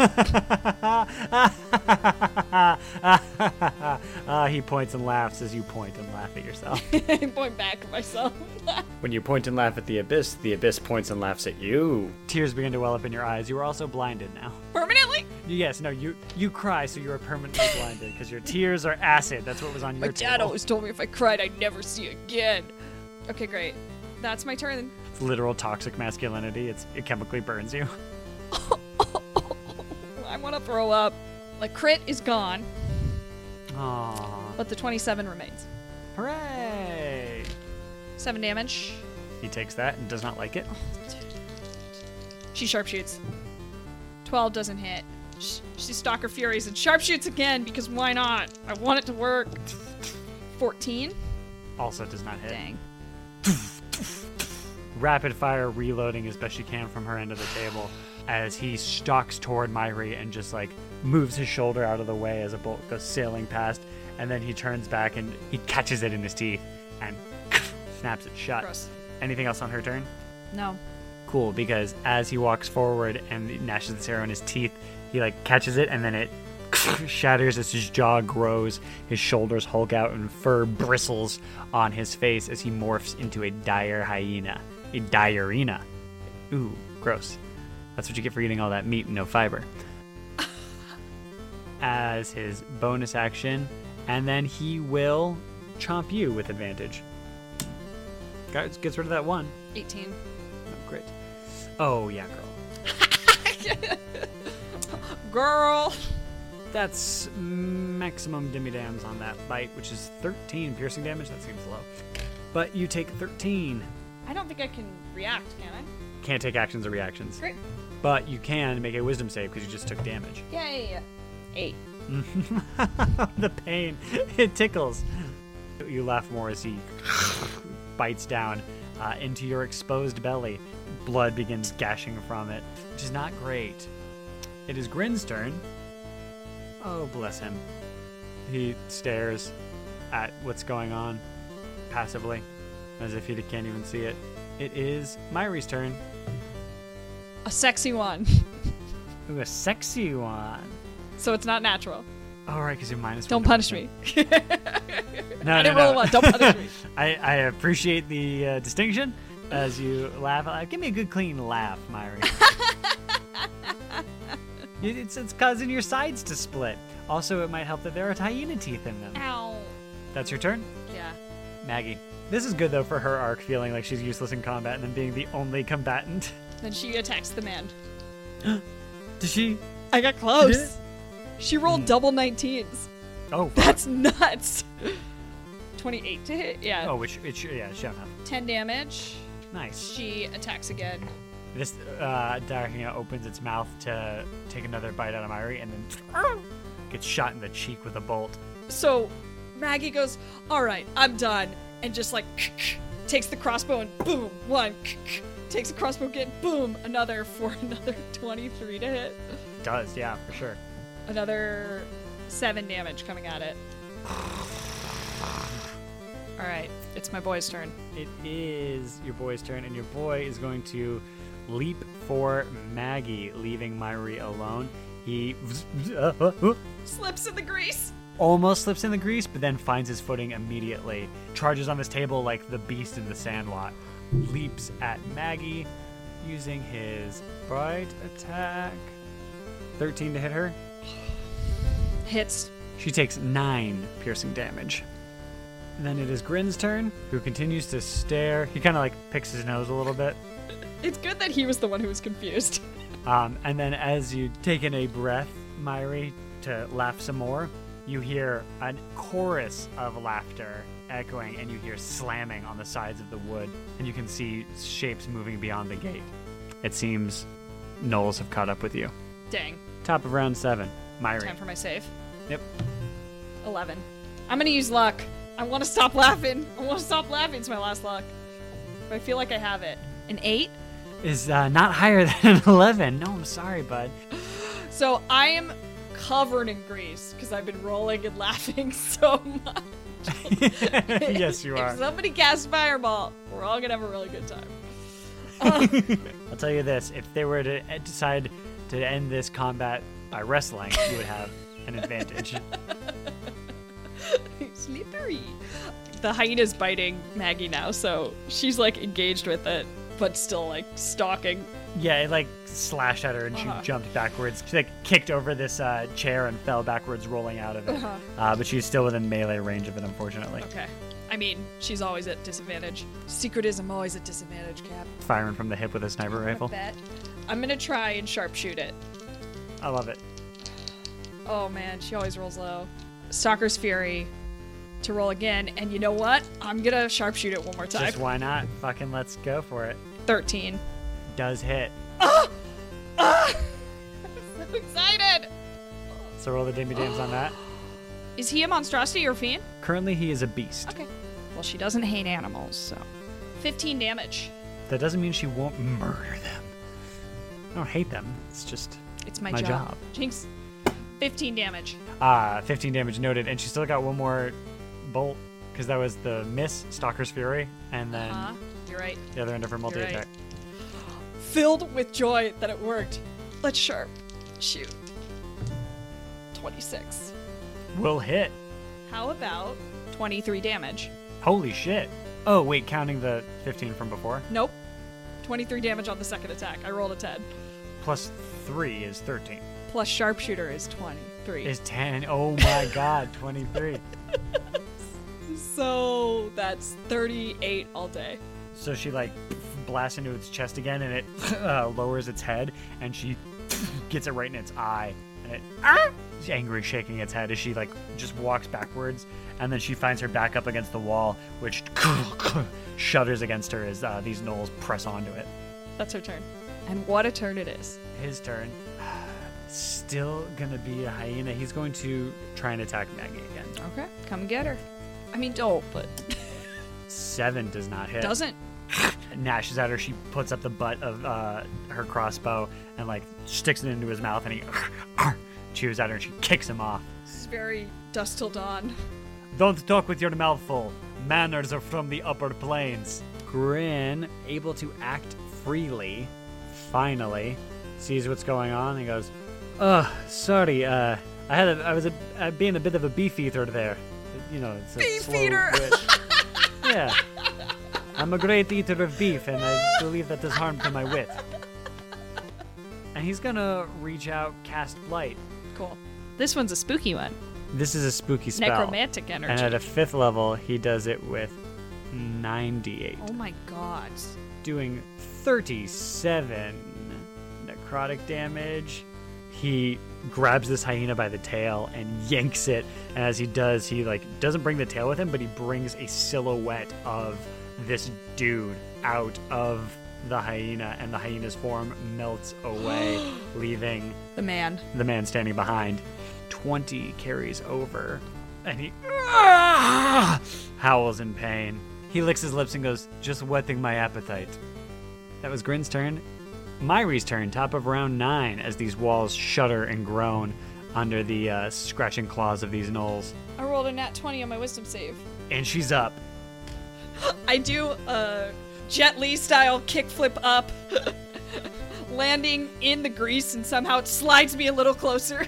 He points and laughs as you point and laugh at yourself. I point back at myself. When you point and laugh at the abyss points and laughs at you. Tears begin to well up in your eyes. You are also blinded now. Permanently? Yes, no, you cry, so you are permanently blinded because your tears are acid. That's what was on your My dad table. always told me if I cried, I'd never see again. Okay, great. That's my turn. It's literal toxic masculinity. It chemically burns you. I want to throw up. Like, crit is gone, Aww. but the 27 remains. Hooray! 7 damage. He takes that and does not like it. She sharpshoots. 12 doesn't hit. She Stalker Furies and sharpshoots again because why not? I want it to work. 14. Also does not hit. Dang. Rapid fire reloading as best she can from her end of the table as he stalks toward Myri and just like moves his shoulder out of the way as a bolt goes sailing past, and then he turns back and he catches it in his teeth and snaps it shut. Gross. Anything else on her turn? No. Cool, because as he walks forward and gnashes this arrow in his teeth, he like catches it and then it shatters as his jaw grows, his shoulders hulk out, and fur bristles on his face as he morphs into a dire hyena. A diarrhea. Ooh, gross. That's what you get for eating all that meat and no fiber. As his bonus action, and then he will chomp you with advantage. Gets rid of that 1. 18. Oh, great. Oh, yeah, girl. Girl. That's maximum dimidams on that bite, which is 13 piercing damage. That seems low. But you take 13. I don't think I can react, can I? Can't take actions or reactions. Great. But you can make a wisdom save because you just took damage. Yay. 8. The pain. It tickles. You laugh more as he bites down into your exposed belly. Blood begins gashing from it, which is not great. It is Grin's turn. Oh, bless him. He stares at what's going on passively, as if he can't even see it. It is Myri's turn. A sexy one. Ooh, a sexy one. So it's not natural. Oh, right, because you're minus Don't one. punish me. No, I didn't roll a one. Don't punish me. I appreciate the distinction as you laugh. Give me a good clean laugh, Myri. It's causing your sides to split. Also, it might help that there are hyena teeth in them. Ow. That's your turn? Yeah. Maggie. This is good, though, for her arc, feeling like she's useless in combat and then being the only combatant. Then she attacks the man. Did she? I got close. She rolled double 19s. Oh, fuck. That's nuts. 28 to hit? Yeah. Oh, yeah, shut up. 10 damage. Nice. She attacks again. This Diarchia opens its mouth to take another bite out of Myri and then gets shot in the cheek with a bolt. So Maggie goes, all right, I'm done. And just like takes the crossbow and boom, one. Takes the crossbow again, boom, another for another 23 to hit. Does, yeah, for sure. Another 7 damage coming at it. All right, it's my boy's turn. It is your boy's turn, and your boy is going to leap for Maggie, leaving Myri alone. He Slips in the grease. almost slips in the grease, but then finds his footing immediately. Charges on this table like the beast in the Sandlot. Leaps at Maggie, using his bite attack. 13 to hit her. Hits. She takes 9 piercing damage. Then it is Grin's turn, who continues to stare. He kind of like picks his nose a little bit. It's good that he was the one who was confused. And then as you take in a breath, Myri, to laugh some more, you hear a chorus of laughter echoing, and you hear slamming on the sides of the wood, and you can see shapes moving beyond the gate. It seems gnolls have caught up with you. Dang. Top of round 7, Myri. Time for my save. Yep. 11. I'm gonna use luck. I want to stop laughing. It's my last luck. But I feel like I have it. An 8. Is not higher than an 11. No, I'm sorry, bud. So I am covered in grease because I've been rolling and laughing so much. Yes, you are. If somebody casts Fireball, we're all gonna have a really good time. I'll tell you this, if they were to decide to end this combat by wrestling, you would have an advantage. Slippery. The hyena's biting Maggie now, so she's like engaged with it, but still like stalking. Yeah, it like slashed at her and she jumped backwards. She like kicked over this chair and fell backwards, rolling out of it. But she's still within melee range of it, unfortunately. Okay. I mean, she's always at disadvantage. Secretism always at disadvantage, Cap. Firing from the hip with a sniper rifle. Bet. I'm gonna try and sharpshoot it. I love it. Oh man, she always rolls low. Stalker's Fury to roll again, and you know what? I'm gonna sharpshoot it one more time. Just why not? Fucking let's go for it. 13. Does hit. I'm so excited! So roll the demi-dams on that. Is he a monstrosity or a fiend? Currently, he is a beast. Okay. Well, she doesn't hate animals, so. 15 damage. That doesn't mean she won't murder them. I don't hate them. It's just It's my my job. job. Jinx. 15 damage. 15 damage noted, and she still got one more bolt, because that was the miss, Stalker's Fury, and then You're right. the other end of her multi-attack. right. Filled with joy that it worked. Let's sharp shoot. 26. Will hit. How about 23 damage? Holy shit. Oh, wait, counting the 15 from before? Nope. 23 damage on the second attack. I rolled a 10. Plus 3 is 13. Plus sharpshooter is 23. Is 10. Oh my god, 23. So that's 38 all day. So she, like, blasts into its chest again, and it lowers its head, and she gets it right in its eye. And it she's angry, shaking its head as she, like, just walks backwards. And then she finds her back up against the wall, which shudders against her as these gnolls press onto it. That's her turn. And what a turn it is. His turn. Still gonna be a hyena. He's going to try and attack Maggie again. Okay. Come get her. I mean, don't, but 7 does not hit. doesn't. Gnashes at her. She puts up the butt of her crossbow and like sticks it into his mouth, and he chews at her, and she kicks him off. This is very Dusk Till Dawn. Don't talk with your mouth full. Manners are from the upper planes. Grin, able to act freely, finally sees what's going on and goes, "Oh, sorry. I was being a bit of a beef eater there. You know, it's a Beef slow eater." wit. Yeah, I'm a great eater of beef, and I believe that does harm to my wit." And he's gonna reach out, cast Blight. Cool. This one's a spooky one. This is a spooky spell. Necromantic energy. And at a 5th level, he does it with 98. Oh my god. Doing 37 necrotic damage. He grabs this hyena by the tail and yanks it, and as he does, he doesn't bring the tail with him, but he brings a silhouette of this dude out of the hyena, and the hyena's form melts away, leaving The man. the man standing behind. 20 carries over, and he howls in pain. He licks his lips and goes, "Just whetting my appetite." That was Grin's turn. Myri's turn, top of round 9, as these walls shudder and groan under the scratching claws of these gnolls. I rolled a nat 20 on my wisdom save. And she's up. I do a Jet Li style kickflip up, landing in the grease, and somehow it slides me a little closer.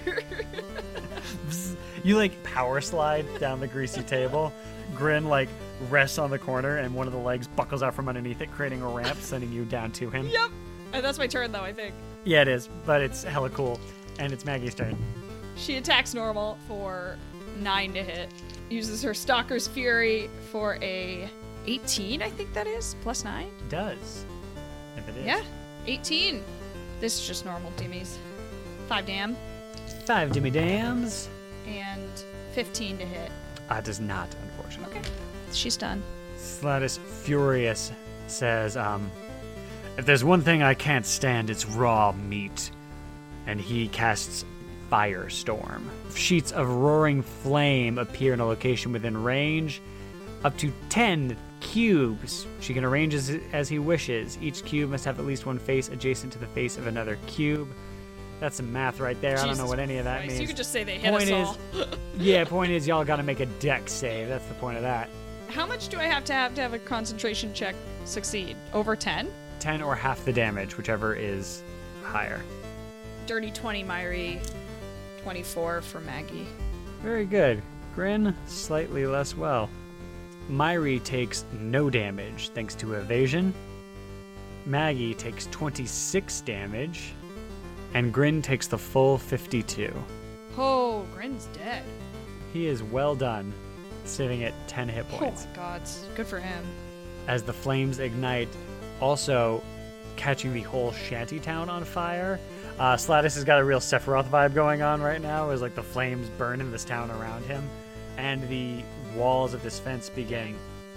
You power slide down the greasy table. Grin rests on the corner, and one of the legs buckles out from underneath it, creating a ramp, sending you down to him. Yep. And that's my turn, though, I think. Yeah, it is, but it's hella cool. And it's Maggie's turn. She attacks normal for 9 to hit. Uses her Stalker's Fury for a 18, I think that is, plus 9. It does. If it is. Yeah, 18. This is just normal dimmies. 5 dam 5 dimmy dams. and 15 to hit. Does not, unfortunately. Okay, she's done. Slatus Furious says, "If there's one thing I can't stand, it's raw meat." And he casts Firestorm. Sheets of roaring flame appear in a location within range. Up to 10 cubes. She can arrange as he wishes. Each cube must have at least one face adjacent to the face of another cube. That's some math right there. I don't know what any of that Christ, means. You could just say they hit Point us all. Yeah, point is y'all gotta make a dex save. That's the point of that. How much do I have to have a concentration check succeed? Over 10? 10 or half the damage, whichever is higher. Dirty 20, Myri. 24 for Maggie. Very good. Grin, slightly less well. Myri takes no damage thanks to evasion. Maggie takes 26 damage. And Grin takes the full 52. Oh, Grin's dead. He is well done, sitting at 10 hit points. Oh my god, good for him. As the flames ignite, also catching the whole shantytown on fire. Slatus has got a real Sephiroth vibe going on right now, as the flames burn in this town around him, and the walls of this fence begin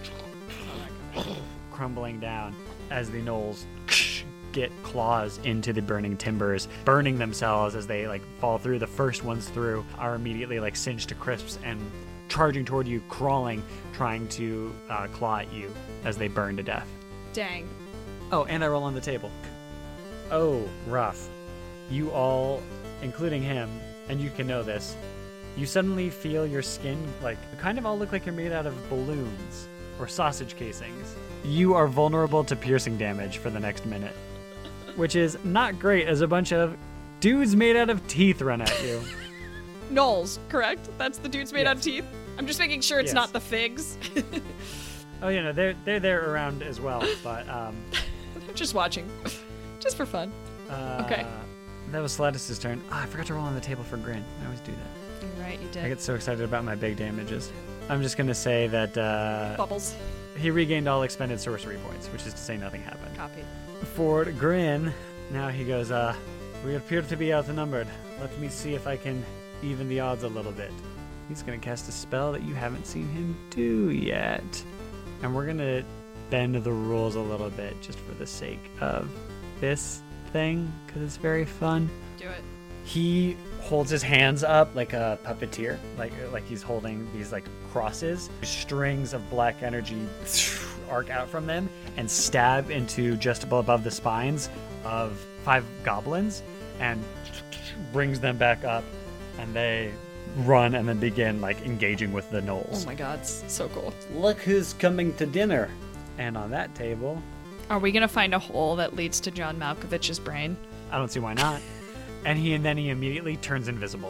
crumbling down as the gnolls get claws into the burning timbers, burning themselves as they fall through. The first ones through are immediately singed to crisps and charging toward you, crawling, trying to claw at you as they burn to death. Dang. Oh, and I roll on the table. Oh, rough. You all, including him, and you can know this, you suddenly feel your skin kind of all look like you're made out of balloons or sausage casings. You are vulnerable to piercing damage for the next minute, which is not great as a bunch of dudes made out of teeth run at you. Knowles, correct? That's the dudes made out of Yes. teeth? I'm just making sure it's Yes. not the figs. Oh, no, they're there around as well, but Just watching. Just for fun. Okay. That was Slatus' turn. I forgot to roll on the table for Grin. I always do that. You're right, you I did. get so excited about my big damages. I'm just gonna say that Bubbles. he regained all expended sorcery points, which is to say nothing happened. Copy. For Grin, now he goes, we appear to be outnumbered. Let me see if I can even the odds a little bit. He's gonna cast a spell that you haven't seen him do yet. And we're gonna bend the rules a little bit just for the sake of this thing, because it's very fun. Do it. He holds his hands up like a puppeteer, like he's holding these crosses. Strings of black energy arc out from them and stab into just above the spines of 5 goblins and brings them back up, and they run and then begin engaging with the gnolls. Oh my god, it's so cool. Look who's coming to dinner. And on that table, Are we gonna find a hole that leads to John Malkovich's brain? I don't see why not. And then he immediately turns invisible.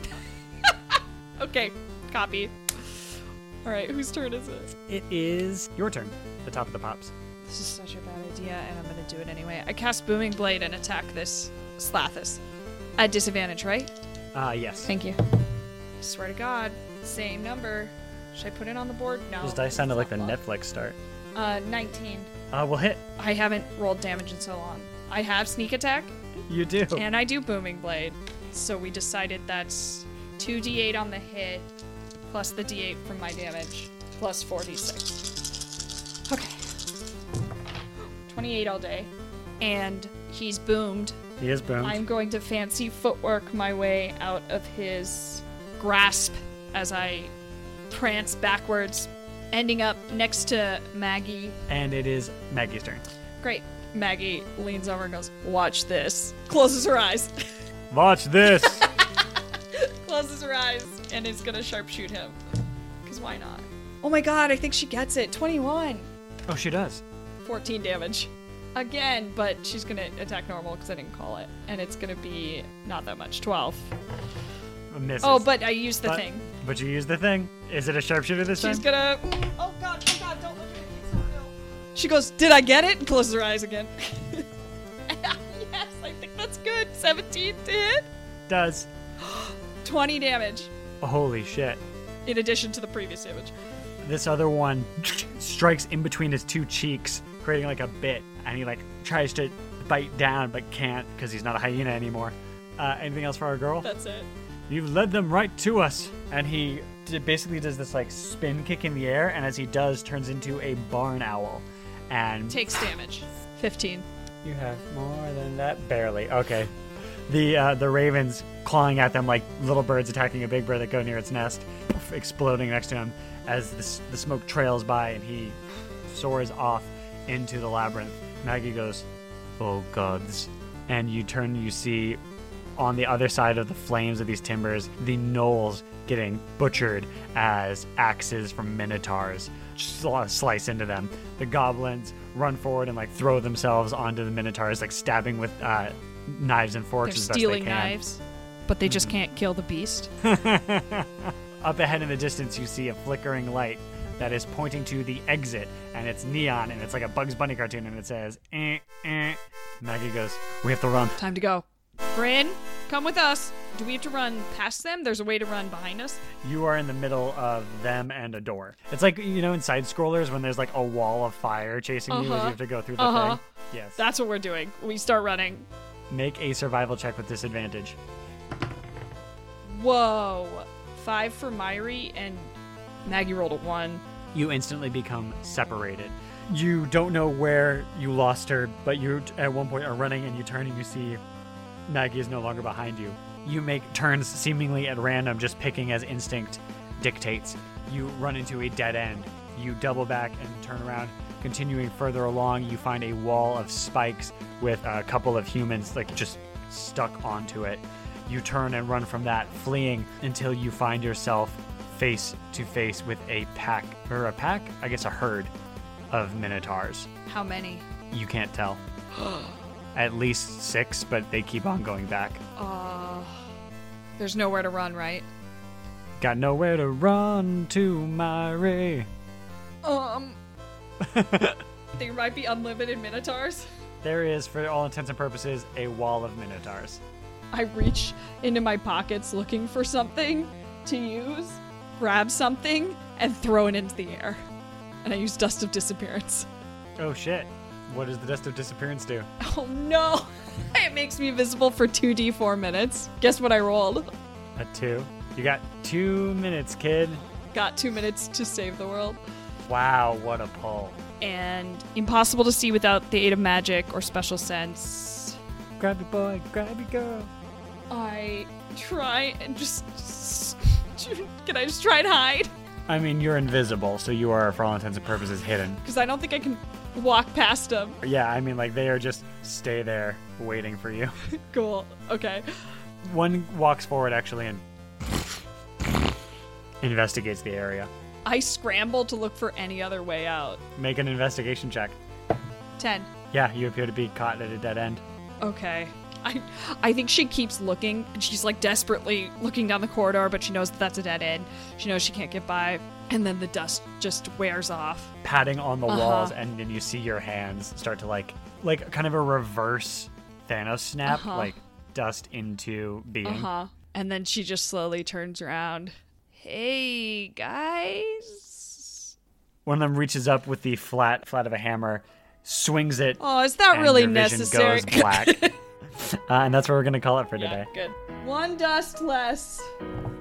Okay, copy. All right, whose turn is it? It is your turn. The top of the pops. This is such a bad idea, and I'm gonna do it anyway. I cast Booming Blade and attack this Slathus. At disadvantage, right? Yes. Thank you. Swear to God, same number. Should I put it on the board? No. Those dice sounded like the Netflix. Netflix start. 19. We'll hit. I haven't rolled damage in so long. I have sneak attack, You do. and I do Booming Blade. So we decided that's 2d8 on the hit, plus the d8 from my damage, plus 4d6. Okay. 28 all day. And he's boomed. He is boomed. I'm going to fancy footwork my way out of his grasp as I prance backwards, ending up next to Maggie. And it is Maggie's turn. Great. Maggie leans over and goes, "Watch this." Closes her eyes. Watch this. Closes her eyes and is going to sharpshoot him. Because why not? Oh my god, I think she gets it. 21. Oh, she does. 14 damage. Again, but she's going to attack normal because I didn't call it. And it's going to be not that much. 12. Misses. Oh, but I used the thing. But you used the thing. Is it a sharpshooter this She's time? gonna. Oh god, don't look at me. So no. She goes, "Did I get it?" And closes her eyes again. Yes, I think that's good. 17 to hit. Does. 20 damage, Holy shit. in addition to the previous damage. This other one strikes in between his two cheeks, creating like a bit, and he like tries to bite down but can't because he's not a hyena anymore. Anything else for our girl? That's it. You've led them right to us. And he basically does this like spin kick in the air, and as he does, turns into a barn owl. And Takes damage. 15. you have more than that, barely. Okay. The ravens clawing at them like little birds attacking a big bird that go near its nest, exploding next to him as the smoke trails by, and he soars off into the labyrinth. Maggie goes, "Oh gods!" And you turn, you see on the other side of the flames of these timbers, the gnolls getting butchered as axes from minotaurs slice into them. The goblins run forward and like throw themselves onto the minotaurs, like stabbing with knives and forks They're as best they stealing can. knives, but they just can't kill the beast. Up ahead in the distance, you see a flickering light that is pointing to the exit, and it's neon, and it's like a Bugs Bunny cartoon, and it says, eh, eh. Maggie goes, "We have to run." Time to go. Grin, come with us. Do we have to run past them? There's a way to run behind us. You are in the middle of them and a door. It's like, you know, in side scrollers when there's like a wall of fire chasing you as you have to go through the thing. Yes. That's what we're doing. We start running. Make a survival check with disadvantage. Whoa. 5 for Myri, and Maggie rolled a 1. You instantly become separated. You don't know where you lost her, but you at one point are running and you turn and you see Maggie is no longer behind you. You make turns seemingly at random, just picking as instinct dictates. You run into a dead end. You double back and turn around. Continuing further along, you find a wall of spikes with a couple of humans like just stuck onto it. You turn and run from that, fleeing until you find yourself face to face with a herd of minotaurs. How many? You can't tell. At least 6, but they keep on going back. There's nowhere to run, right? Got nowhere to run to, Myri. There might be unlimited minotaurs. There is, for all intents and purposes, a wall of minotaurs. I reach into my pockets looking for something to use, grab something, and throw it into the air. And I use Dust of Disappearance. Oh shit. What does the Dust of Disappearance do? Oh no! It makes me visible for 2d4 minutes. Guess what I rolled? A 2. You got 2 minutes, kid. Got 2 minutes to save the world. Wow, what a pull. And impossible to see without the aid of magic or special sense. Grab your boy, grab your girl. I try and just... Can I just try and hide? I mean, you're invisible, so you are, for all intents and purposes, hidden. Because I don't think I can walk past them. Yeah, I mean, like, they are just stay there waiting for you. Cool. Okay. One walks forward, actually, and investigates the area. I scramble to look for any other way out. Make an investigation check. 10. Yeah, you appear to be caught at a dead end. Okay. I think she keeps looking. She's like desperately looking down the corridor, but she knows that's a dead end. She knows she can't get by. And then the dust just wears off. Patting on the walls, and then you see your hands start to like kind of a reverse Thanos snap, like dust into being. And then she just slowly turns around. Hey, guys. One of them reaches up with the flat of a hammer, swings it. Oh, is that and really your vision necessary? goes black. And that's what we're going to call it for today. Good. One dust less.